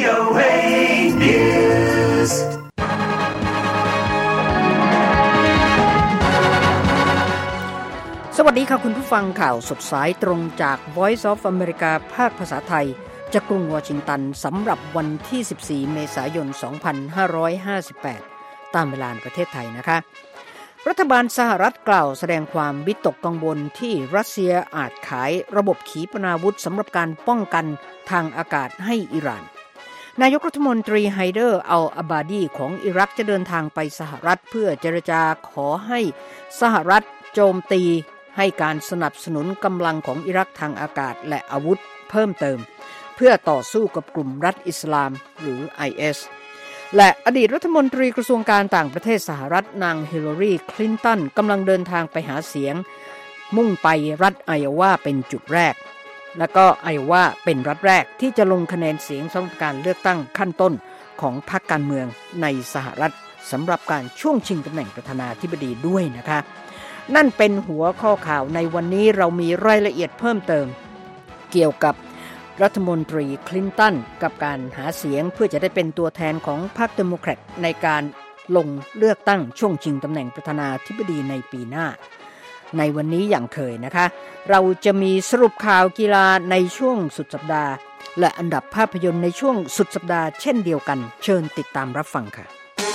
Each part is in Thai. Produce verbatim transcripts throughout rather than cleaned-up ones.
โอ เอ News สวัสดีค่ะคุณผู้ฟังข่าวสดสายตรงจาก Voice of America ภาคภาษาไทยจากกรุงวอชิงตันสำหรับวันที่สิบสี่เมษายนสองพันห้าร้อยห้าสิบแปดตามเวลาประเทศไทยนะคะรัฐบาลสหรัฐกล่าวแสดงความวิตกกังวลที่รัสเซียอาจขายระบบขีปนาวุธสำหรับการป้องกันทางอากาศให้อิหร่านนายกรัฐมนตรีไฮเดอร์อัลอาบาดีของอิรักจะเดินทางไปสหรัฐเพื่อเจรจาขอให้สหรัฐโจมตีให้การสนับสนุนกำลังของอิรักทางอากาศและอาวุธเพิ่มเติมเพื่อต่อสู้กับกลุ่มรัฐอิสลามหรือ ไอ เอส และอดีตรัฐมนตรีกระทรวงการต่างประเทศสหรัฐนางฮิลลารีคลินตันกำลังเดินทางไปหาเสียงมุ่งไปรัฐไอโอวาเป็นจุดแรกและก็ไอโอวาเป็นรัฐแรกที่จะลงคะแนนเสียงสำหรับการเลือกตั้งขั้นต้นของพรรคการเมืองในสหรัฐสำหรับการช่วงชิงตำแหน่งประธานาธิบดีด้วยนะคะนั่นเป็นหัวข้อข่าวในวันนี้เรามีรายละเอียดเพิ่มเติมเกี่ยวกับรัฐมนตรีคลินตันกับการหาเสียงเพื่อจะได้เป็นตัวแทนของพรรคเดโมแครตในการลงเลือกตั้งช่วงชิงตำแหน่งประธานาธิบดีในปีหน้าในวันนี้อย่างเคยนะคะเราจะมีสรุปข่าวกีฬาในช่วงสุดสัปดาห์และอันดับภาพยนตร์ในช่วงสุดสัปดาห์เช่นเดียวกันเชิญติดตามรับฟังค่ะ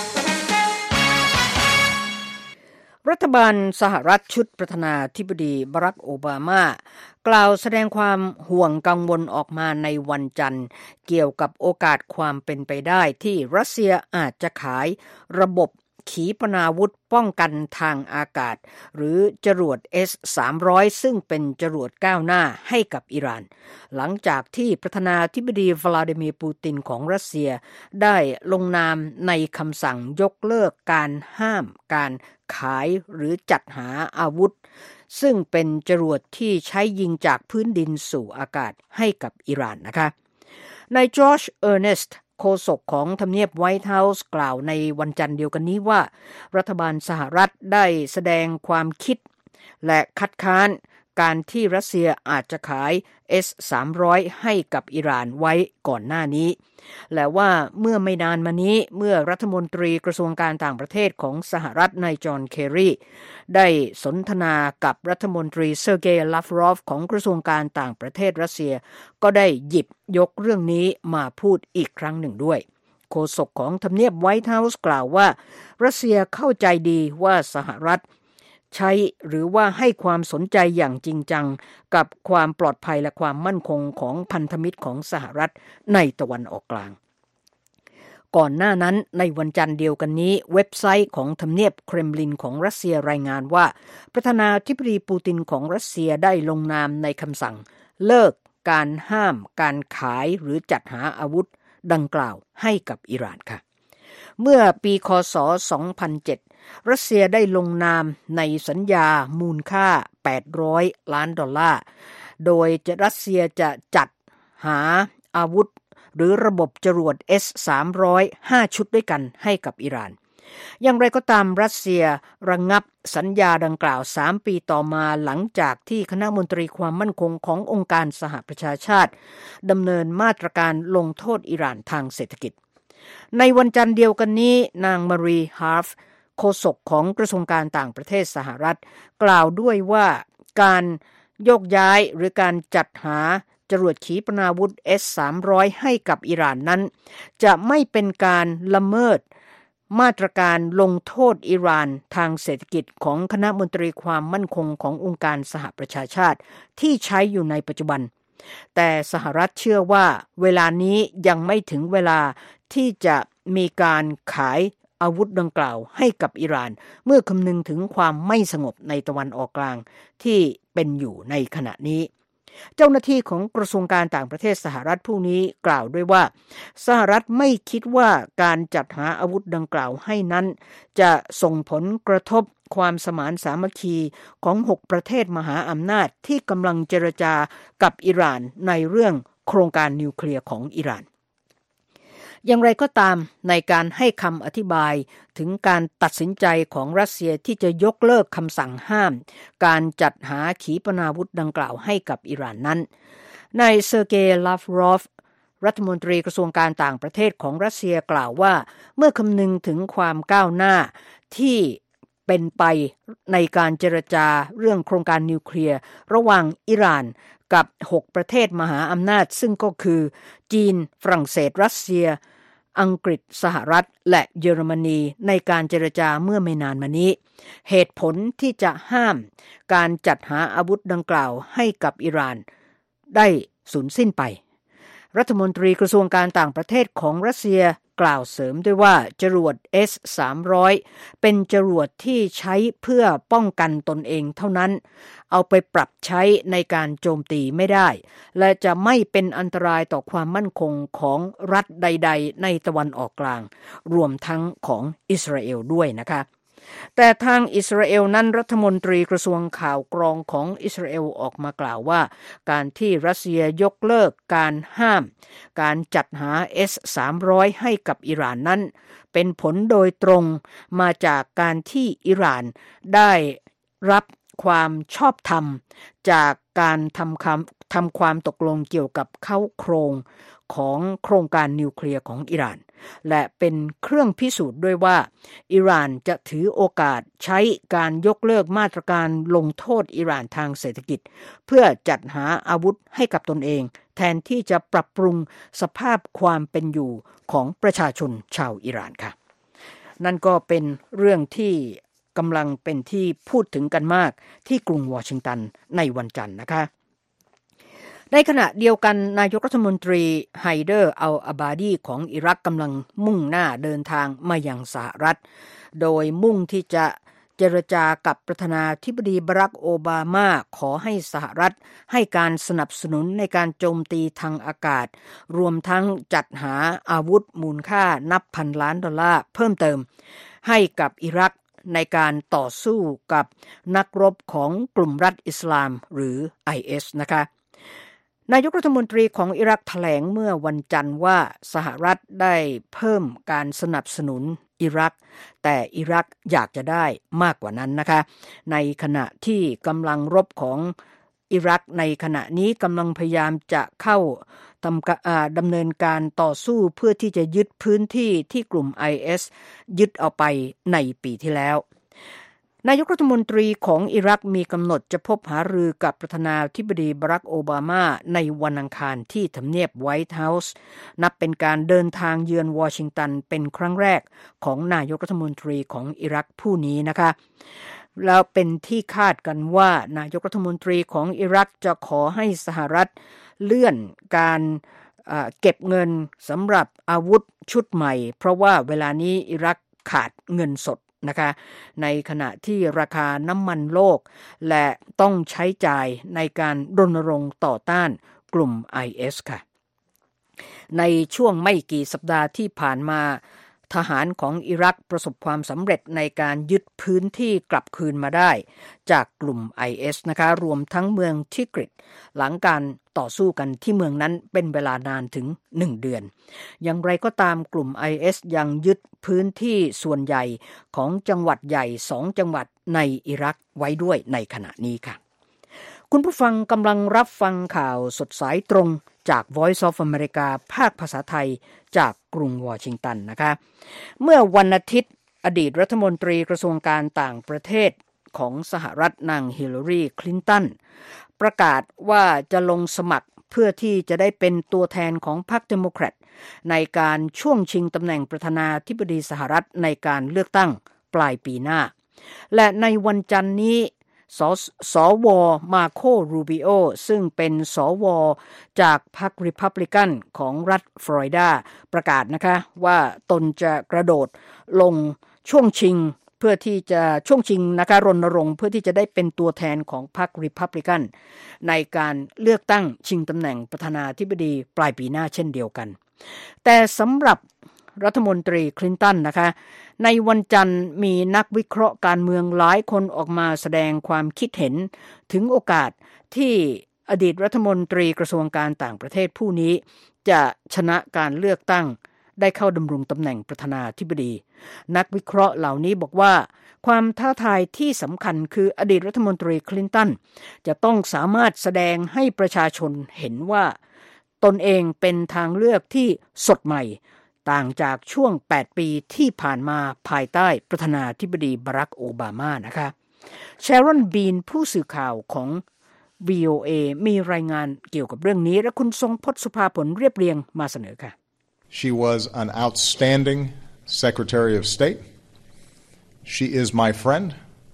รัฐบาลสหรัฐชุดประธานาธิบดีบารักโอบามากล่าวแสดงความห่วงกังวลออกมาในวันจันทร์เกี่ยวกับโอกาสความเป็นไปได้ที่รัสเซียอาจจะขายระบบขีปนาวุธป้องกันทางอากาศหรือจรวด เอส สามร้อย ซึ่งเป็นจรวดก้าวหน้าให้กับอิหร่านหลังจากที่ประธานาธิบดีวลาดิเมียร์ปูตินของรัสเซียได้ลงนามในคำสั่งยกเลิกการห้ามการขายหรือจัดหาอาวุธซึ่งเป็นจรวดที่ใช้ยิงจากพื้นดินสู่อากาศให้กับอิหร่านนะคะนายจอร์จเออร์เนสต์โฆษกของทำเนียบไวท์เฮาส์กล่าวในวันจันทร์เดียวกันนี้ว่ารัฐบาลสหรัฐได้แสดงความคิดและคัดค้านการที่รัสเซียอาจจะขาย เอส สามร้อย ให้กับอิหร่านไว้ก่อนหน้านี้และว่าเมื่อไม่นานมานี้เมื่อรัฐมนตรีกระทรวงการต่างประเทศของสหรัฐนายจอห์นเคอรีได้สนทนากับรัฐมนตรีเซอร์เกย์ลาฟรอฟของกระทรวงการต่างประเทศรัสเซียก็ได้หยิบยกเรื่องนี้มาพูดอีกครั้งหนึ่งด้วยโฆษกของทำเนียบไวท์เฮาส์กล่าวว่ารัสเซียเข้าใจดีว่าสหรัฐใช้หรือว่าให้ความสนใจอย่างจริงจังกับความปลอดภัยและความมั่นคงของพันธมิตรของสหรัฐในตะวันออกกลางก่อนหน้านั้นในวันจันทร์เดียวกันนี้เว็บไซต์ของทำเนียบเครมลินของรัสเซียรายงานว่าประธานาธิบดีปูตินของรัสเซียได้ลงนามในคำสั่งเลิกการห้ามการขายหรือจัดหาอาวุธดังกล่าวให้กับอิหร่านค่ะเมื่อปีค.ศ. สองพันเจ็ดรัสเซียได้ลงนามในสัญญามูลค่าแปดร้อยล้านดอลลาร์โดยรัสเซียจะจัดหาอาวุธหรือระบบจรวด เอส สามร้อย ห้า ชุดด้วยกันให้กับอิหร่านอย่างไรก็ตามรัสเซียระงับสัญญาดังกล่าวสามปีต่อมาหลังจากที่คณะมนตรีความมั่นคงขององค์การสหประชาชาติดำเนินมาตรการลงโทษอิหร่านทางเศรษฐกิจในวันจันทร์เดียวกันนี้นางมารีฮาร์ฟโฆษกของกระทรวงการต่างประเทศสหรัฐกล่าวด้วยว่าการโยกย้ายหรือการจัดหาจรวดขีปนาวุธ เอส สามร้อย ให้กับอิหร่านนั้นจะไม่เป็นการละเมิดมาตรการลงโทษอิหร่านทางเศรษฐกิจของคณะมนตรีความมั่นคงขององค์การสหประชาชาติที่ใช้อยู่ในปัจจุบันแต่สหรัฐเชื่อว่าเวลานี้ยังไม่ถึงเวลาที่จะมีการขายอาวุธดังกล่าวให้กับอิหร่านเมื่อคำนึงถึงความไม่สงบในตะวันออกกลางที่เป็นอยู่ในขณะนี้เจ้าหน้าที่ของกระทรวงการต่างประเทศสหรัฐผู้นี้กล่าวด้วยว่าสหรัฐไม่คิดว่าการจัดหาอาวุธดังกล่าวให้นั้นจะส่งผลกระทบความสมานสามัคคีของหกประเทศมหาอำนาจที่กำลังเจรจากับอิหร่านในเรื่องโครงการนิวเคลียร์ของอิหร่าน อย่างไรก็ตามในการให้คำอธิบายถึงการตัดสินใจของรัสเซียที่จะยกเลิกคำสั่งห้ามการจัดหาขีปนาวุธดังกล่าวให้กับอิหร่านนั้นนายเซอร์เกย์ลาฟรอฟรัฐมนตรีกระทรวงการต่างประเทศของรัสเซียกล่าวว่าเมื่อคำนึงถึงความก้าวหน้าที่เป็นไปในการเจรจาเรื่องโครงการนิวเคลียร์ระหว่างอิหร่านกับหกประเทศมหาอำนาจซึ่งก็คือจีนฝรั่งเศสรัสเซียอังกฤษสหรัฐและเยอรมนีในการเจรจาเมื่อไม่นานมานี้เหตุผลที่จะห้ามการจัดหาอาวุธดังกล่าวให้กับอิหร่านได้สูญสิ้นไปรัฐมนตรีกระทรวงการต่างประเทศของรัสเซียกล่าวเสริมด้วยว่าจรวด เอส สามร้อย เป็นจรวดที่ใช้เพื่อป้องกันตนเองเท่านั้นเอาไปปรับใช้ในการโจมตีไม่ได้และจะไม่เป็นอันตรายต่อความมั่นคงของรัฐใดๆในตะวันออกกลางรวมทั้งของอิสราเอลด้วยนะคะแต่ทางอิสราเอลนั้นรัฐมนตรีกระทรวงข่าวกรองของอิสราเอลออกมากล่าวว่าการที่รัสเซียยกเลิกการห้ามการจัดหา เอส สามร้อย ให้กับอิหร่านนั้นเป็นผลโดยตรงมาจากการที่อิหร่านได้รับความชอบธรรมจากการทำคำทำความตกลงเกี่ยวกับเข้าโครงของโครงการนิวเคลียร์ของอิหร่านและเป็นเครื่องพิสูจน์ด้วยว่าอิหร่านจะถือโอกาสใช้การยกเลิกมาตรการลงโทษอิหร่านทางเศรษฐกิจเพื่อจัดหาอาวุธให้กับตนเองแทนที่จะปรับปรุงสภาพความเป็นอยู่ของประชาชนชาวอิหร่านค่ะนั่นก็เป็นเรื่องที่กำลังเป็นที่พูดถึงกันมากที่กรุงวอชิงตันในวันจันทร์นะคะในขณะเดียวกันนายกรัฐมนตรีไฮเดอร์อัลอาบาดีของอิรักกำลังมุ่งหน้าเดินทางมายังสหรัฐโดยมุ่งที่จะเจรจากับประธานาธิบดีบารักโอบามาขอให้สหรัฐให้การสนับสนุนในการโจมตีทางอากาศรวมทั้งจัดหาอาวุธมูลค่านับพันล้านดอลลาร์เพิ่มเติมให้กับอิรักในการต่อสู้กับนักรบของกลุ่มรัฐอิสลามหรือ ไอ เอส นะคะนายกรัฐมนตรีของอิรักแถลงเมื่อวันจันทร์ว่าสหรัฐได้เพิ่มการสนับสนุนอิรักแต่อิรักอยากจะได้มากกว่านั้นนะคะในขณะที่กำลังรบของอิรักในขณะนี้กำลังพยายามจะเข้าทำดำเนินการต่อสู้เพื่อที่จะยึดพื้นที่ที่กลุ่ม ไอ เอส ยึดเอาไปในปีที่แล้วนายกรัฐมนตรีของอิรักมีกำหนดจะพบหารือกับประธานาธิบดีบารักโอบามาในวันอังคารที่ทำเนียบไวท์เฮาส์นับเป็นการเดินทางเยือนวอชิงตันเป็นครั้งแรกของนายกรัฐมนตรีของอิรักผู้นี้นะคะแล้วเป็นที่คาดกันว่านายกรัฐมนตรีของอิรักจะขอให้สหรัฐเลื่อนการเก็บเงินสำหรับอาวุธชุดใหม่เพราะว่าเวลานี้อิรักขาดเงินสดนะคะในขณะที่ราคาน้ำมันโลกและต้องใช้จ่ายในการรณรงค์ต่อต้านกลุ่ม ไอ เอส ค่ะในช่วงไม่กี่สัปดาห์ที่ผ่านมาทหารของอิรักประสบความสำเร็จในการยึดพื้นที่กลับคืนมาได้จากกลุ่ม ไอ เอส นะคะรวมทั้งเมืองทิกริตหลังการต่อสู้กันที่เมืองนั้นเป็นเวลานานถึงหนึ่งเดือนอย่างไรก็ตามกลุ่ม ไอ เอส ยังยึดพื้นที่ส่วนใหญ่ของจังหวัดใหญ่สองจังหวัดในอิรักไว้ด้วยในขณะนี้ค่ะคุณผู้ฟังกำลังรับฟังข่าวสดสายตรงจาก Voice of America ภาคภาษาไทยจากกรุงวอชิงตันนะคะเมื่อวันอาทิตย์อดีตรัฐมนตรีกระทรวงการต่างประเทศของสหรัฐนางฮิลลารีคลินตันประกาศว่าจะลงสมัครเพื่อที่จะได้เป็นตัวแทนของพรรคเดโมแครตในการช่วงชิงตำแหน่งประธานาธิบดีสหรัฐในการเลือกตั้งปลายปีหน้าและในวันจันทร์นี้สสวมาโครูบิโอซึ่งเป็นสวจากพรรคริพับลิกันของรัฐฟลอริดาประกาศนะคะว่าตนจะกระโดดลงช่วงชิงเพื่อที่จะช่วงชิงนะคะรณรงค์เพื่อที่จะได้เป็นตัวแทนของพรรคริพับลิกันในการเลือกตั้งชิงตำแหน่งประธานาธิบดีปลายปีหน้าเช่นเดียวกันแต่สำหรับรัฐมนตรีคลินตันนะคะในวันจันทร์มีนักวิเคราะห์การเมืองหลายคนออกมาแสดงความคิดเห็นถึงโอกาสที่อดีตรัฐมนตรีกระทรวงการต่างประเทศผู้นี้จะชนะการเลือกตั้งได้เข้าดำรงตำแหน่งประธานาธิบดีนักวิเคราะห์เหล่านี้บอกว่าความท้าทายที่สำคัญคืออดีตรัฐมนตรีคลินตันจะต้องสามารถแสดงให้ประชาชนเห็นว่าตนเองเป็นทางเลือกที่สดใหม่ต่างจากช่วงแปดปีที่ผ่านมาภายใต้ประธานาธิบดีบารักโอบามานะคะแชรอนบีนผู้สื่อข่าวของ วี โอ เอ มีรายงานเกี่ยวกับเรื่องนี้และคุณทรงพจน์สุภาผลเรียบเรียงมาเสนอค่ะ She was an outstanding Secretary of State. She is my friend.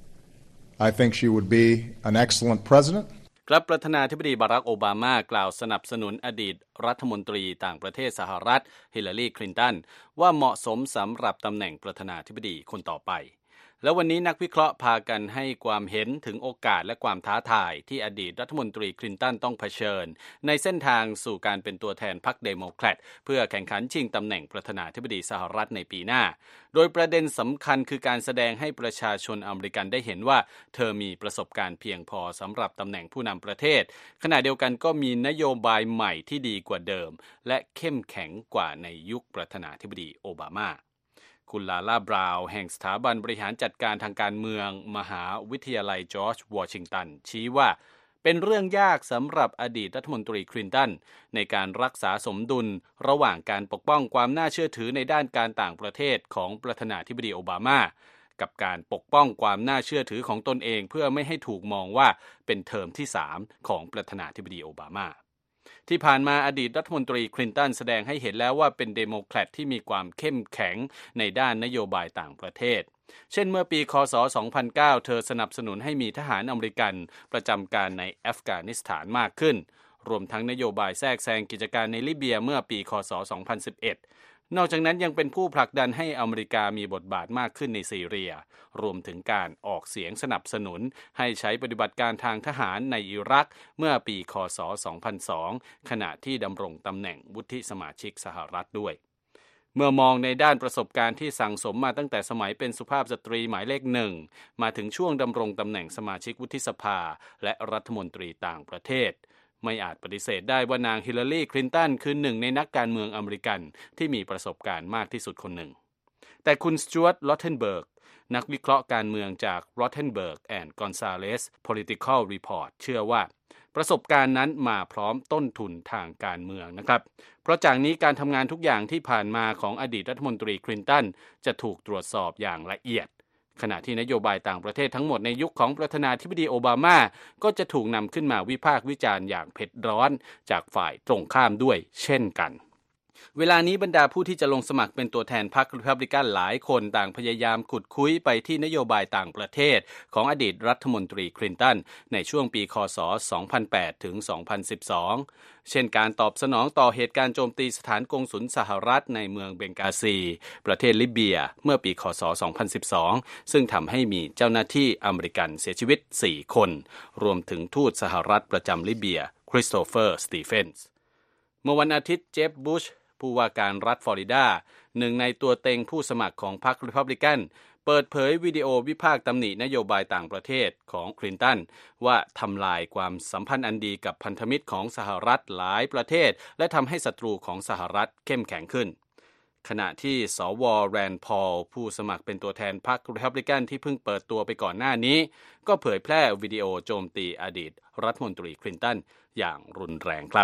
I think she would be an excellent president. ครับประธานาธิบดีบารักโอบามากล่าวสนับสนุนอดีตรัฐมนตรีต่างประเทศสหรัฐฮิลลารีคลินตันว่าเหมาะสมสำหรับตำแหน่งประธานาธิบดีคนต่อไปแล้ววันนี้นักวิเคราะห์พากันให้ความเห็นถึงโอกาสและความท้าทายที่อดีตรัฐมนตรีคลินตันต้องเผชิญในเส้นทางสู่การเป็นตัวแทนพรรคเดโมแครตเพื่อแข่งขันชิงตำแหน่งประธานาธิบดีสหรัฐในปีหน้าโดยประเด็นสำคัญคือการแสดงให้ประชาชนอเมริกันได้เห็นว่าเธอมีประสบการณ์เพียงพอสำหรับตำแหน่งผู้นำประเทศขณะเดียวกันก็มีนโยบายใหม่ที่ดีกว่าเดิมและเข้มแข็งกว่าในยุคประธานาธิบดีโอบามาคุณลาล่าบราวน์แห่งสถาบันบริหารจัดการทางการเมืองมหาวิทยาลัยจอร์จวอชิงตันชี้ว่าเป็นเรื่องยากสำหรับอดีตรัฐมนตรีคลินตันในการรักษาสมดุลระหว่างการปกป้องความน่าเชื่อถือในด้านการต่างประเทศของประธานาธิบดีโอบามากับการปกป้องความน่าเชื่อถือของตนเองเพื่อไม่ให้ถูกมองว่าเป็นเทอมที่สามของประธานาธิบดีโอบามาที่ผ่านมาอดีตรัฐมนตรีคลินตันแสดงให้เห็นแล้วว่าเป็นเดโมแครตที่มีความเข้มแข็งในด้านนโยบายต่างประเทศเช่นเมื่อปีคศสองพันเก้าเธอสนับสนุนให้มีทหารอเมริกันประจำการในอัฟกานิสถานมากขึ้นรวมทั้งนโยบายแทรกแซงกิจการในลิเบียเมื่อปีคศสองพันสิบเอ็ดนอกจากนั้นยังเป็นผู้ผลักดันให้อเมริกามีบทบาทมากขึ้นในซีเรียรวมถึงการออกเสียงสนับสนุนให้ใช้ปฏิบัติการทางทหารในอิรักเมื่อปีคศสองพันสองขณะที่ดำรงตำแหน่งวุฒิสมาชิกสหรัฐด้วยเมื่อมองในด้านประสบการณ์ที่สั่งสมมาตั้งแต่สมัยเป็นสุภาพสตรีหมายเลขหนึ่งมาถึงช่วงดำรงตำแหน่งสมาชิกวุฒิสภาและรัฐมนตรีต่างประเทศไม่อาจปฏิเสธได้ว่านางฮิลลารีคลินตันคือหนึ่งในนักการเมืองอเมริกันที่มีประสบการณ์มากที่สุดคนหนึ่งแต่คุณสจ๊วต ลอตเทนเบิร์กนักวิเคราะห์การเมืองจาก Rothenberg and Gonzalez Political Report เชื่อว่าประสบการณ์นั้นมาพร้อมต้นทุนทางการเมืองนะครับเพราะจากนี้การทำงานทุกอย่างที่ผ่านมาของอดีตรัฐมนตรีคลินตันจะถูกตรวจสอบอย่างละเอียดขณะที่นโยบายต่างประเทศทั้งหมดในยุคของประธานาธิบดีโอบามาก็จะถูกนำขึ้นมาวิพากษ์วิจารณ์อย่างเผ็ดร้อนจากฝ่ายตรงข้ามด้วยเช่นกันเวลานี้บรรดาผู้ที่จะลงสมัครเป็นตัวแทนพรรครีพับลิกันหลายคนต่างพยายามขุดคุยไปที่นโยบายต่างประเทศของอดีตรัฐมนตรีคลินตันในช่วงปีคศสองพันแปดถึงสองพันสิบสองเช่นการตอบสนองต่อเหตุการณ์โจมตีสถานกงสุลสหรัฐในเมืองเบงกาซีประเทศลิเบียเมื่อปีคศสองพันสิบสองซึ่งทำให้มีเจ้าหน้าที่อเมริกันเสียชีวิตสี่คนรวมถึงทูตสหรัฐประจำลิเบียคริสโตเฟอร์สตีเฟนส์เมื่อวันอาทิตย์เจฟบุชผู้ว่าการรัฐฟลอริดาหนึ่งในตัวเต็งผู้สมัครของพรรครีพับลิกันเปิดเผยวิดีโอวิพากษ์ตำหนินโยบายต่างประเทศของคลินตันว่าทำลายความสัมพันธ์อันดีกับพันธมิตรของสหรัฐหลายประเทศและทำให้ศัตรูของสหรัฐเข้มแข็งขึ้นขณะที่สวแรนด์พอลผู้สมัครเป็นตัวแทนพรรครีพับลิกันที่เพิ่งเปิดตัวไปก่อนหน้านี้ก็เผยแพร่วิดีโอโจมตีอดีตรัฐมนตรีคลินตันอย่างรุนแรงครับ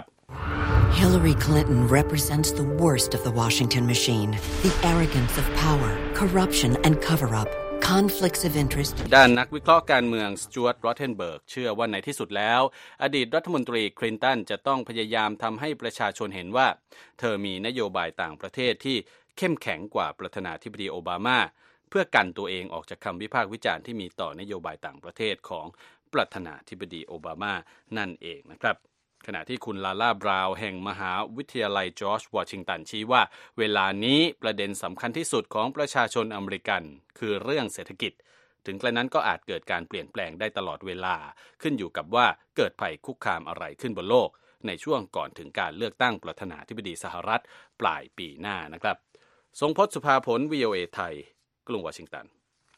Hillary Clinton represents the worst of the Washington machine, the arrogance of power, corruption and cover-up, conflicts of interest. ด้านนักวิเคราะห์การเมืองสจ๊วต ลอตเทนเบิร์กเชื่อว่าในที่สุดแล้วอดีตรัฐมนตรีคลินตันจะต้องพยายามทำให้ประชาชนเห็นว่าเธอมีนโยบายต่างประเทศที่เข้มแข็งกว่าประธานาธิบดีโอบามาเพื่อกันตัวเองออกจากคำวิพากษ์วิจารณ์ที่มีต่อนโยบายต่างประเทศของประธานาธิบดีโอบามานั่นเองนะครับขณะที่คุณลาล่าบราวน์แห่งมหาวิทยาลัยจอร์จวอชิงตันชี้ว่าเวลานี้ประเด็นสำคัญที่สุดของประชาชนอเมริกันคือเรื่องเศรษฐกิจถึงกระนั้นก็อาจเกิดการเปลี่ยนแปลงได้ตลอดเวลาขึ้นอยู่กับว่าเกิดภัยคุกคามอะไรขึ้นบนโลกในช่วงก่อนถึงการเลือกตั้งประธานาธิบดีสหรัฐปลายปีหน้านะครับทรงพจน์สุภาผล วี โอ เอ ไทยกรุงวอชิงตัน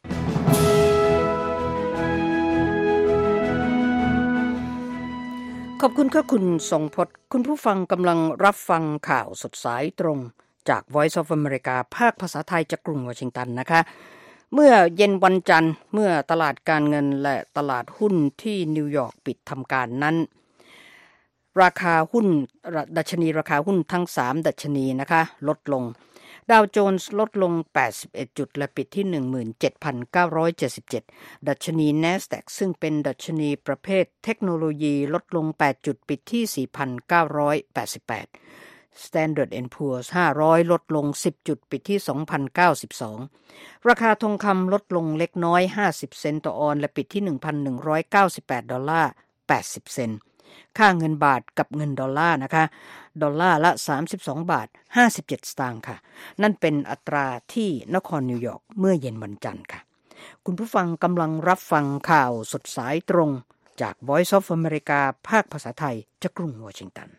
ขอบคุณค่ะคุณทรงพจน์คุณผู้ฟังกำลังรับฟังข่าวสดสายตรงจาก Voice of America ภาคภาษาไทยจากกรุงวอชิงตันนะคะเมื่อเย็นวันจันทร์เมื่อตลาดการเงินและตลาดหุ้นที่นิวยอร์กปิดทำการนั้นราคาหุ้นดัชนีราคาหุ้นทั้งสามดัชนีนะคะลดลงดาวโจนส์ลดลงแปดสิบเอ็ดจุดและปิดที่ หนึ่งหมื่นเจ็ดพันเก้าร้อยเจ็ดสิบเจ็ด ดัชนี NASDAQ ซึ่งเป็นดัชนีประเภทเทคโนโลยีลดลงแปดจุดปิดที่ สี่พันเก้าร้อยแปดสิบแปด Standard แอนด์ Poor's ห้าร้อยลดลงสิบจุดปิดที่ สองพันเก้าสิบสอง ราคาทองคำลดลงเล็กน้อยห้าสิบเซนต์ต่อออนซ์และปิดที่ หนึ่งพันหนึ่งร้อยเก้าสิบแปดดอลลาร์แปดสิบเซนต์ค่าเงินบาทกับเงินดอลลาร์นะคะดอลลาร์ละสามสิบสองบาทห้าสิบเจ็ดสตางค์ค่ะนั่นเป็นอัตราที่นครนิวยอร์กเมื่อเย็นวันจันทร์ค่ะคุณผู้ฟังกำลังรับฟังข่าวสดสายตรงจาก Voice of America ภาคภาษาไทยจากกรุงวอชิงตัน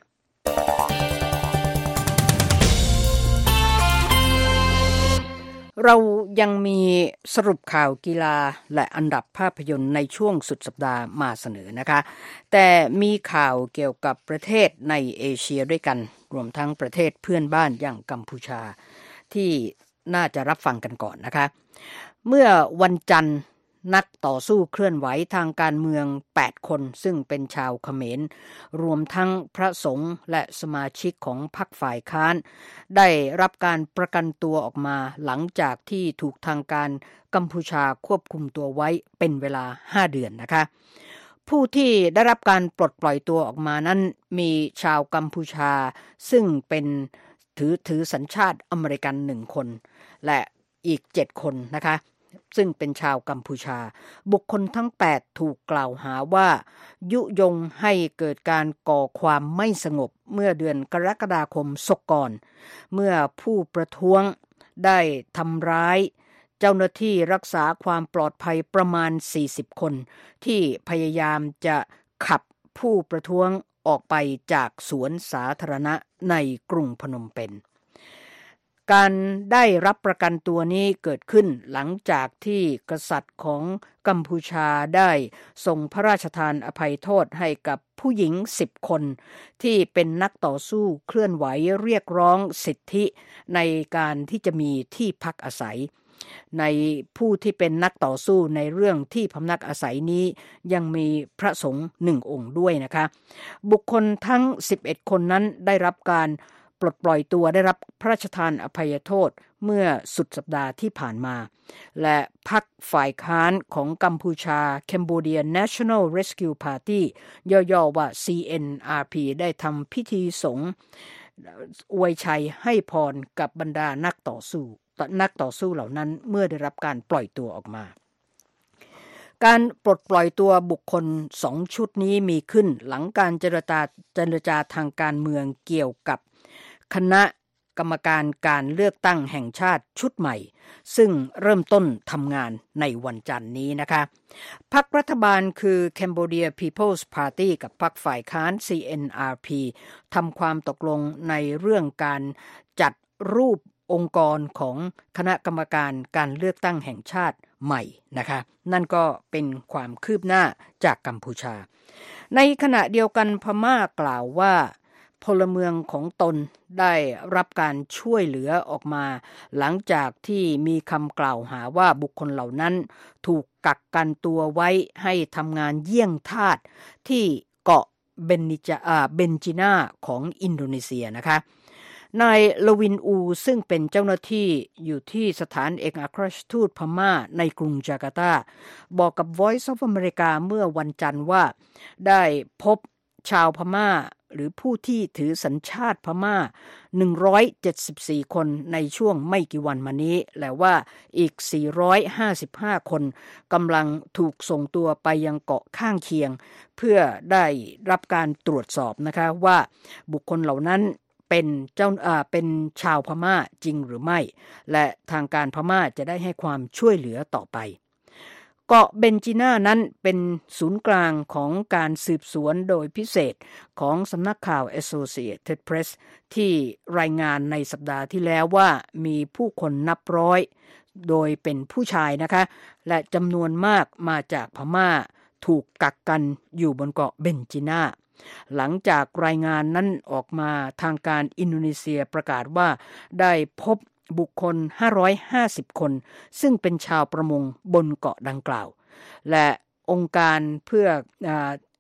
เรายังมีสรุปข่าวกีฬาและอันดับภาพยนตร์ในช่วงสุดสัปดาห์มาเสนอนะคะแต่มีข่าวเกี่ยวกับประเทศในเอเชียด้วยกันรวมทั้งประเทศเพื่อนบ้านอย่างกัมพูชาที่น่าจะรับฟังกันก่อนนะคะเมื่อวันจันทร์นักต่อสู้เคลื่อนไหวทางการเมืองแปดคนซึ่งเป็นชาวเขมรรวมทั้งพระสงฆ์และสมาชิกของพรรคฝ่ายค้านได้รับการประกันตัวออกมาหลังจากที่ถูกทางการกัมพูชาควบคุมตัวไว้เป็นเวลาห้าเดือนนะคะผู้ที่ได้รับการปลดปล่อยตัวออกมานั้นมีชาวกัมพูชาซึ่งเป็นถือถือสัญชาติอเมริกันหนึ่งคนและอีกเจ็ดคนนะคะซึ่งเป็นชาวกัมพูชาบุคคลทั้งแปดถูกกล่าวหาว่ายุยงให้เกิดการก่อความไม่สงบเมื่อเดือนกรกฎาคมศกก่อนเมื่อผู้ประท้วงได้ทำร้ายเจ้าหน้าที่รักษาความปลอดภัยประมาณสี่สิบคนที่พยายามจะขับผู้ประท้วงออกไปจากสวนสาธารณะในกรุงพนมเปญการได้รับประกันตัวนี้เกิดขึ้นหลังจากที่กษัตริย์ของกัมพูชาได้ทรงพระราชทานอภัยโทษให้กับผู้หญิงสิบคนที่เป็นนักต่อสู้เคลื่อนไหวเรียกร้องสิทธิในการที่จะมีที่พักอาศัยในผู้ที่เป็นนักต่อสู้ในเรื่องที่พำนักอาศัยนี้ยังมีพระสงฆ์หนึ่งองค์ด้วยนะคะบุคคลทั้งสิบเอ็ดคนนั้นได้รับการปลดปล่อยตัวได้รับพระราชทานอภัยโทษเมื่อสุดสัปดาห์ที่ผ่านมาและพรรคฝ่ายค้านของกัมพูชา Cambodia National Rescue Party ย่อๆว่า ซี เอ็น อาร์ พี ได้ทำพิธีสงฆ์อวยชัยให้พรกับบรรดานักต่อสู้นักต่อสู้เหล่านั้นเมื่อได้รับการปล่อยตัวออกมาการปลดปล่อยตัวบุคคลสองชุดนี้มีขึ้นหลังการเจรจาเจรจาทางการเมืองเกี่ยวกับคณะกรรมการการเลือกตั้งแห่งชาติชุดใหม่ซึ่งเริ่มต้นทำงานในวันจันทร์นี้นะคะพรรครัฐบาลคือ Cambodia People's Party กับพรรคฝ่ายค้าน ซี เอ็น อาร์ พี ทำความตกลงในเรื่องการจัดรูปองค์กรของคณะกรรมการการเลือกตั้งแห่งชาติใหม่นะคะนั่นก็เป็นความคืบหน้าจากกัมพูชาในขณะเดียวกันพม่ากล่าวว่าพลเมืองของตนได้รับการช่วยเหลือออกมาหลังจากที่มีคำกล่าวหาว่าบุคคลเหล่านั้นถูกกักกันตัวไว้ให้ทำงานเยี่ยงทาสที่เกาะเบนนิจาเบนจินาของอินโดนีเซียนะคะนายลวินอูซึ่งเป็นเจ้าหน้าที่อยู่ที่สถานเอกอัครราชทูตพม่าในกรุงจาการ์ตาบอกกับ Voice of America เมื่อวันจันทร์ว่าได้พบชาวพม่าหรือผู้ที่ถือสัญชาติพม่าหนึ่งร้อยเจ็ดสิบสี่คนในช่วงไม่กี่วันมานี้และว่าอีกสี่ร้อยห้าสิบห้าคนกำลังถูกส่งตัวไปยังเกาะข้างเคียงเพื่อได้รับการตรวจสอบนะคะว่าบุคคลเหล่านั้นเป็นเจ้าอ่าเป็นชาวพม่าจริงหรือไม่และทางการพม่าจะได้ให้ความช่วยเหลือต่อไปเกาะเบนจิน่านั้นเป็นศูนย์กลางของการสืบสวนโดยพิเศษของสำนักข่าว Associated Press ที่รายงานในสัปดาห์ที่แล้วว่ามีผู้คนนับร้อยโดยเป็นผู้ชายนะคะและจำนวนมากมาจากพม่าถูกกักกันอยู่บนเกาะเบนจิน่าหลังจากรายงานนั้นออกมาทางการอินโดนีเซียประกาศว่าได้พบบุคคลห้าร้อยห้าสิบคนซึ่งเป็นชาวประมงบนเกาะดังกล่าวและองค์การเพื่อ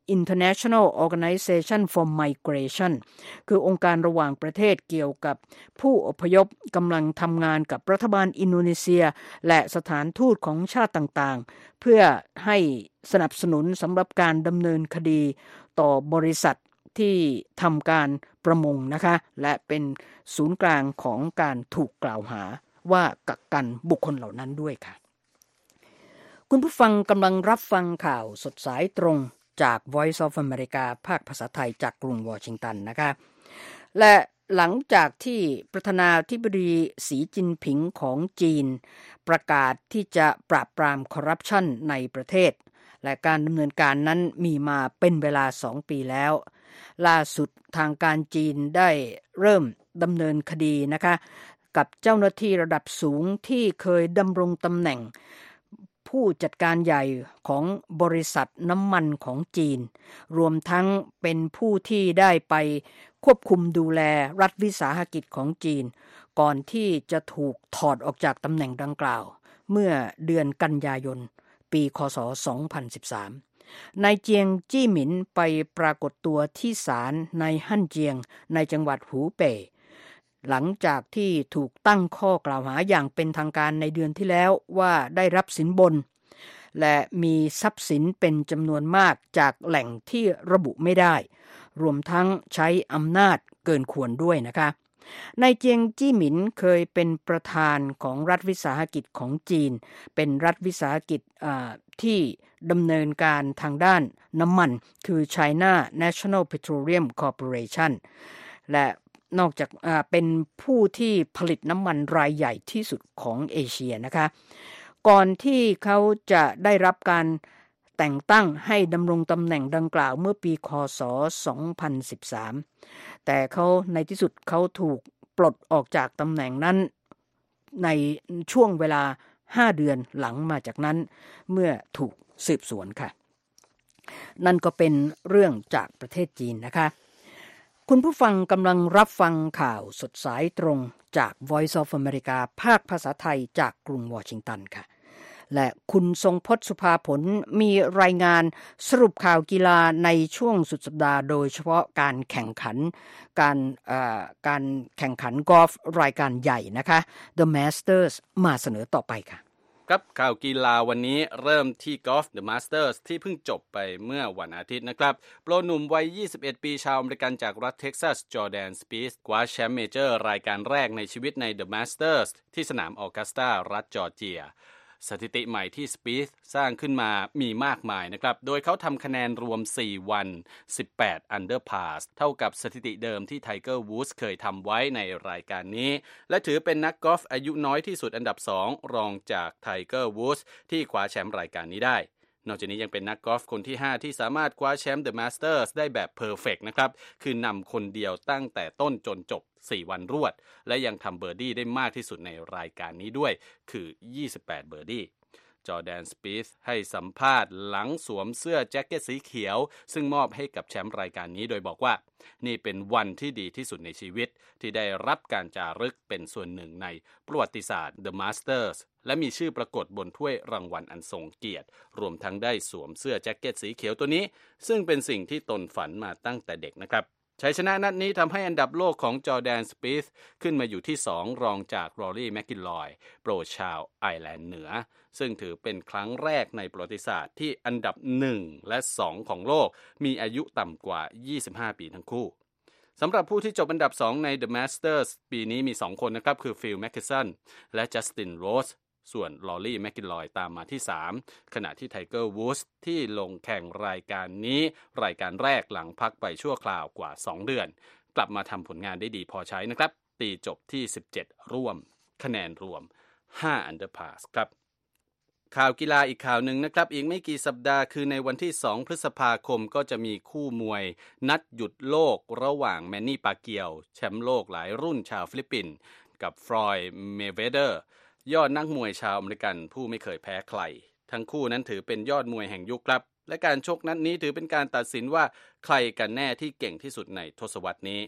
International Organization for Migration คือองค์การระหว่างประเทศเกี่ยวกับผู้อพยพกำลังทำงานกับรัฐบาลอินโดนีเซียและสถานทูตของชาติต่างๆเพื่อให้สนับสนุนสำหรับการดำเนินคดีต่อบริษัทที่ทำการประมงนะคะและเป็นศูนย์กลางของการถูกกล่าวหาว่ากักกันบุคคลเหล่านั้นด้วยค่ะคุณผู้ฟังกำลังรับฟังข่าวสดสายตรงจาก Voice of America ภาคภาษาไทยจากกรุงวอชิงตันนะคะและหลังจากที่ประธานาธิบดีสีจิ้นผิงของจีนประกาศที่จะปราบปรามคอร์รัปชันในประเทศและการดำเนินการนั้นมีมาเป็นเวลาสองปีแล้วล่าสุดทางการจีนได้เริ่มดำเนินคดีนะคะกับเจ้าหน้าที่ระดับสูงที่เคยดำรงตำแหน่งผู้จัดการใหญ่ของบริษัทน้ำมันของจีนรวมทั้งเป็นผู้ที่ได้ไปควบคุมดูแลรัฐวิสาหกิจของจีนก่อนที่จะถูกถอดออกจากตำแหน่งดังกล่าวเมื่อเดือนกันยายนปีค.ศ. สองพันสิบสามนายเจียงจี้หมินไปปรากฏตัวที่ศาลในฮั่นเจียงในจังหวัดหูเป่ยหลังจากที่ถูกตั้งข้อกล่าวหาอย่างเป็นทางการในเดือนที่แล้วว่าได้รับสินบนและมีทรัพย์สินเป็นจำนวนมากจากแหล่งที่ระบุไม่ได้รวมทั้งใช้อำนาจเกินควรด้วยนะคะนายเจียงจี้หมินเคยเป็นประธานของรัฐวิสาหกิจของจีนเป็นรัฐวิสาหกิจที่ดำเนินการทางด้านน้ำมันคือ China National Petroleum Corporation และนอกจากเป็นผู้ที่ผลิตน้ำมันรายใหญ่ที่สุดของเอเชียนะคะก่อนที่เขาจะได้รับการแต่งตั้งให้ดำรงตำแหน่งดังกล่าวเมื่อปีค.ศ. สองพันสิบสามแต่เขาในที่สุดเขาถูกปลดออกจากตำแหน่งนั้นในช่วงเวลาห้าเดือนหลังมาจากนั้นเมื่อถูกสืบสวนค่ะนั่นก็เป็นเรื่องจากประเทศจีนนะคะคุณผู้ฟังกำลังรับฟังข่าวสดสายตรงจาก Voice of America ภาคภาษาไทยจากกรุงวอชิงตันค่ะและคุณทรงพจน์สุภาผลมีรายงานสรุปข่าวกีฬาในช่วงสุดสัปดาห์โดยเฉพาะการแข่งขันการเอ่อการแข่งขันกอล์ฟรายการใหญ่นะคะ The Masters มาเสนอต่อไปค่ะครับข่าวกีฬาวันนี้เริ่มที่กอล์ฟ The Masters ที่เพิ่งจบไปเมื่อวันอาทิตย์นะครับโปรหนุ่มวัยยี่สิบเอ็ดปีชาวอเมริกันจากรัฐเท็กซัสจอร์แดนสปีธคว้าแชมป์เมเจอร์รายการแรกในชีวิตใน The Masters ที่สนามออกัสตารัฐจอร์เจียสถิติใหม่ที่สปีธสร้างขึ้นมามีมากมายนะครับโดยเขาทำคะแนนรวมสี่วันสิบแปดอันเดอร์พาสเท่ากับสถิติเดิมที่ไทเกอร์วูดส์เคยทำไว้ในรายการนี้และถือเป็นนักกอล์ฟอายุน้อยที่สุดอันดับสองรองจากไทเกอร์วูดส์ที่คว้าแชมป์รายการนี้ได้นอกจากนี้ยังเป็นนักกอล์ฟคนที่ห้าที่สามารถคว้าแชมป์ The Masters ได้แบบเพอร์เฟกต์นะครับคือนำคนเดียวตั้งแต่ต้นจนจบสี่วันรวดและยังทำเบอร์ดี้ได้มากที่สุดในรายการนี้ด้วยคือยี่สิบแปดเบอร์ดี้จอร์แดนสปีธให้สัมภาษณ์หลังสวมเสื้อแจ็คเก็ตสีเขียวซึ่งมอบให้กับแชมป์รายการนี้โดยบอกว่านี่เป็นวันที่ดีที่สุดในชีวิตที่ได้รับการจารึกเป็นส่วนหนึ่งในประวัติศาสตร์ The Masters และมีชื่อปรากฏบนถ้วยรางวัลอันทรงเกียรติรวมทั้งได้สวมเสื้อแจ็คเก็ตสีเขียวตัวนี้ซึ่งเป็นสิ่งที่ตนฝันมาตั้งแต่เด็กนะครับชัยชนะนัดนี้ทำให้อันดับโลกของจอร์แดนสปีธขึ้นมาอยู่ที่สองรองจากรอรี่แมคกิลลอยโปรชาวไอร์แลนด์เหนือซึ่งถือเป็นครั้งแรกในประวัติศาสตร์ที่อันดับหนึ่งและสองของโลกมีอายุต่ำกว่ายี่สิบห้าปีทั้งคู่สำหรับผู้ที่จบอันดับสองใน The Masters ปีนี้มีสองคนนะครับคือฟิลแมคคินสันและจัสตินโรสส่วนลอรี่แมคกิลลอยตามมาที่สามขณะที่ไทเกอร์วูดส์ที่ลงแข่งรายการนี้รายการแรกหลังพักไปชั่วคราวกว่าสองเดือนกลับมาทำผลงานได้ดีพอใช้นะครับตีจบที่สิบเจ็ดร่วมคะแนนรวมห้าอันเดอร์พาสครับข่าวกีฬาอีกข่าวหนึ่งนะครับอีกไม่กี่สัปดาห์คือในวันที่สองพฤษภาคมก็จะมีคู่มวยนัดหยุดโลกระหว่างแมนนี่ปาเกียวแชมป์โลกหลายรุ่นชาวฟิลิปปินส์กับฟลอยด์เมเวเดอร์ยอดนักมวยชาวอเมริกันผู้ไม่เคยแพ้ใครทั้งคู่นั้นถือเป็นยอดมวยแห่งยุคครับและการชกนัดนี้ถือเป็นการตัดสินว่าใครกันแน่ที่เก่งที่สุดในทศวรรษนี้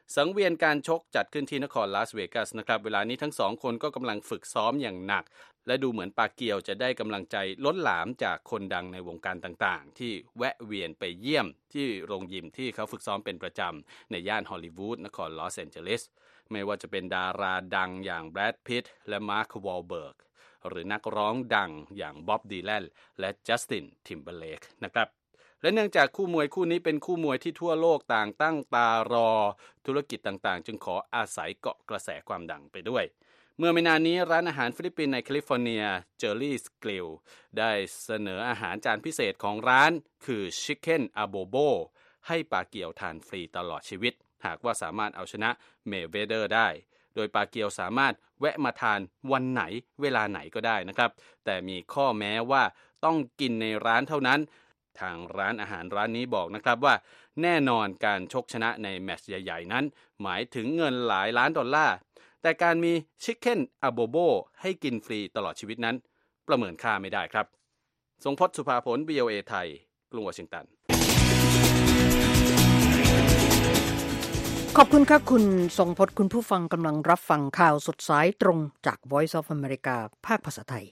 สังเวียนการชกจัดขึ้นที่นครลาสเวกัสนะครับเวลานี้ทั้งสองคนก็กำลังฝึกซ้อมอย่างหนักและดูเหมือนปาเกียวจะได้กำลังใจล้นหลามจากคนดังในวงการต่างๆที่แวะเวียนไปเยี่ยมที่โรงยิมที่เขาฝึกซ้อมเป็นประจำในย่านฮอลลีวูดนครลอสแอนเจลิสไม่ว่าจะเป็นดาราดังอย่างแบรด พิตต์และมาร์ควอลเบิร์กหรือนักร้องดังอย่างบ๊อบดีแลนและจัสตินทิมเบอร์เลกนะครับและเนื่องจากคู่มวยคู่นี้เป็นคู่มวยที่ทั่วโลกต่างตั้งตารอธุรกิจต่างๆจึงขออาศัยเกาะกระแสความดังไปด้วยเมื่อไม่นานนี้ร้านอาหารฟิลิปปินส์ในแคลิฟอร์เนียเจอรี่สกริลได้เสนออาหารจานพิเศษของร้านคือชิคเก้นอะโบโบให้ปาเกียวทานฟรีตลอดชีวิตหากว่าสามารถเอาชนะเมเวเดอร์ได้โดยปาเกียวสามารถแวะมาทานวันไหนเวลาไหนก็ได้นะครับแต่มีข้อแม้ว่าต้องกินในร้านเท่านั้นทางร้านอาหารร้านนี้บอกนะครับว่าแน่นอนการชกชนะในแมตช์ใหญ่ๆนั้นหมายถึงเงินหลายล้านดอลลาร์แต่การมีชิคเก้นอะโบโบให้กินฟรีตลอดชีวิตนั้นประเมินค่าไม่ได้ครับทรงพจน์สุภาผล วี โอ เอ ไทยกรุงวอชิงตันขอบคุณครับคุณทรงพจน์คุณผู้ฟังกำลังรับฟังข่าวสดสายตรงจาก Voice of America ภาคภาษาไทย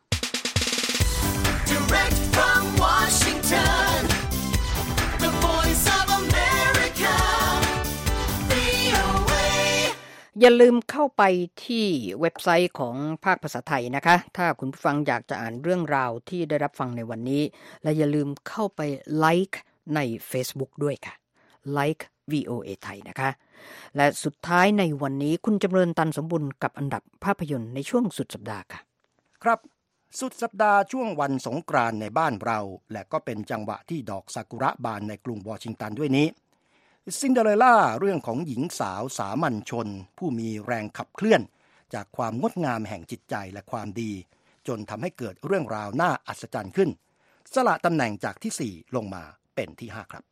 Direct from Washington, the Voice of America, วี โอ เออย่าลืมเข้าไปที่เว็บไซต์ของภาคภาษาไทยนะคะถ้าคุณผู้ฟังอยากจะอ่านเรื่องราวที่ได้รับฟังในวันนี้และอย่าลืมเข้าไปไลค์ใน Facebook ด้วยค่ะไลค์ วี โอ เอ ไทยนะคะและสุดท้ายในวันนี้คุณจำเริญตันสมบุญกับอันดับภาพยนตร์ในช่วงสุดสัปดาห์ค่ะครับสุดสัปดาห์ช่วงวันสงกรานต์ในบ้านเราและก็เป็นจังหวะที่ดอกซากุระบานในกรุงวอชิงตันด้วยนี้ซินเดอเรลล่าเรื่องของหญิงสาวสามัญชนผู้มีแรงขับเคลื่อนจากความงดงามแห่งจิตใจและความดีจนทำให้เกิดเรื่องราวน่าอัศจรรย์ขึ้นสละตำแหน่งจากที่สี่ลงมาเป็นที่ห้าครับ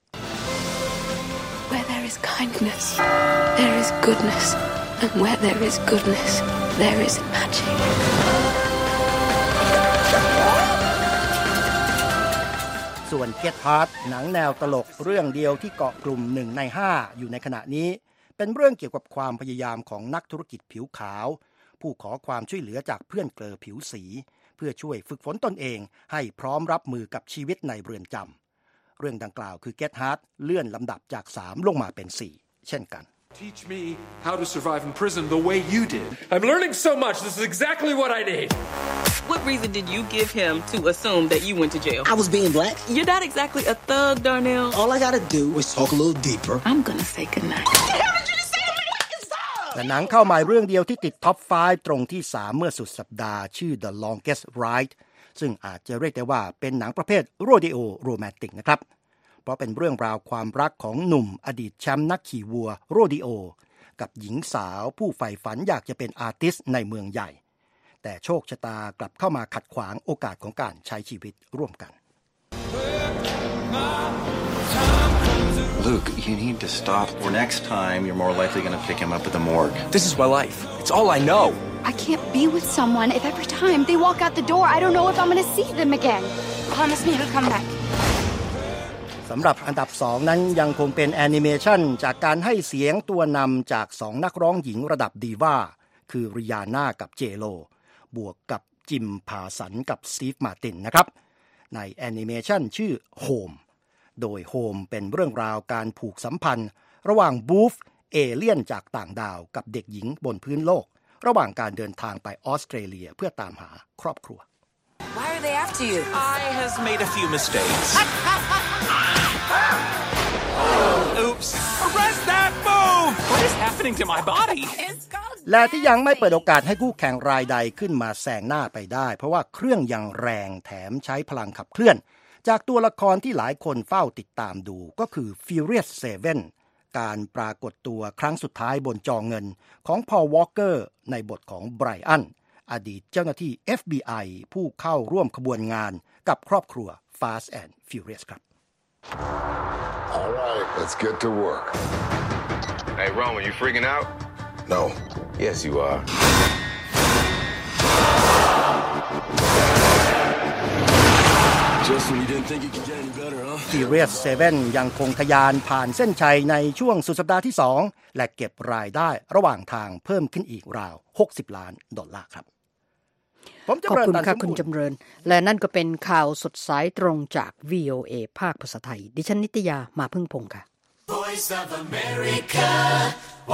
Where there is kindness, there is goodness. And where there is goodness, there is magic. ส่วน Get Hard หนังแนวตลกเรื่องเดียวที่เกาะกลุ่มหนึ่งในห้าอยู่ในขณะนี้เป็นเรื่องเกี่ยวกับความพยายามของนักธุรกิจผิวขาวผู้ขอความช่วยเหลือจากเพื่อนเกลอผิวสีเพื่อช่วยฝึกฝนตนเองให้พร้อมรับมือกับชีวิตในเรือนจำเรื่องดังกล่าวคือ Get Hard เลื่อนลำดับจากสามลงมาเป็นสี่เช่นกัน Teach me how to survive in prison the way you did. I'm learning so much. This is exactly what I need. What reason did you give him to assume that you went to jail? I was being black. You're not exactly a thug, Darnell. All I gotta do is talk a little deeper. I'm gonna say goodnight. แต่หนังเข้ามาเรื่องเดียวที่ติดท็อปห้าตรงที่สามเมื่อสุดสัปดาห์ชื่อ The Longest Ride ซึ่งอาจจะเรียกได้ว่าเป็นหนังประเภทโรดิโอโรแมนติกนะครับเพราะเป็นเรื่องราวความรักของหนุ่มอดีตแชมป์นักขี่วัวโรดิโอกับหญิงสาวผู้ใฝ่ฝันอยากจะเป็นอาร์ติสต์ในเมืองใหญ่แต่โชคชะตากลับเข้ามาขัดขวางโอกาสของการใช้ชีวิตร่วมกัน Luke, you need to stop or next time you're more likely going to pick him up at the morgue. This is my life. It's all I know. I can't be with someone if every time they walk out the door I don't know if I'm going to see them again. Promise me you'll come back. สำหรับอันดับสองนั้นยังคงเป็นแอนิเมชันจากการให้เสียงตัวนำจากสองนักร้องหญิงระดับดีว่าคือริยาน่ากับเจโลบวกกับจิมพาสันกับสตีฟมาร์ตินนะครับในแอนิเมชันชื่อโฮมโดยโฮมเป็นเรื่องราวการผูกสัมพันธ์ระหว่างบูฟเอเลี่ยนจากต่างดาวกับเด็กหญิงบนพื้นโลกระหว่างการเดินทางไปออสเตรเลียเพื่อตามหาครอบครัว Why are they after you? I has made a few mistakes. Oops. Arrest that move! What is happening to my body? และที่ยังไม่เปิดโอกาสให้คู่แข่งรายใดขึ้นมาแซงหน้าไปได้เพราะว่าเครื่องยังแรงแถมใช้พลังขับเคลื่อนจากตัวละครที่หลายคนเฝ้าติดตามดูก็คือ Furious เซเว่น การปรากฏตัวครั้งสุดท้ายบนจอเงินของพอล วอลเกอร์ในบทของไบรอันอดีตเจ้าหน้าที่ เอฟ บี ไอ ผู้เข้าร่วมขบวนงานกับครอบครัว Fast and Furious ครับ All right, let's get to work. Hey, Roman, you freaking out? No. Yes, you are. Just when you didn't think it could get any better, huh? Furious เซเว่น ยังคงทะยานผ่านเส้นชัยในช่วงสุดสัปดาห์ที่สองและเก็บรายได้ระหว่างทางเพิ่มขึ้นอีกราวหกสิบล้านดอลลาร์ครับขอบคุณค่ะคุณจำเริญและนั่นก็เป็นข่าวสดสายตรงจาก วี โอ เอ ภาคภาษาไทยดิฉันนิตยามาพึ่งพงษ์ค่ะ Voice of America